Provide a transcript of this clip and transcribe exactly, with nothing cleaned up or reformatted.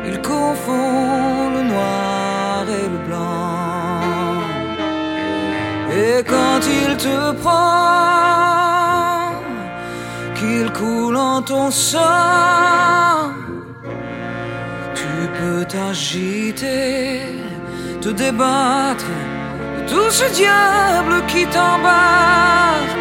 il confond le noir et le blanc. Et quand il te prend, qu'il coule en ton sang, tu peux t'agiter, te débattre de tout ce diable qui t'embarque.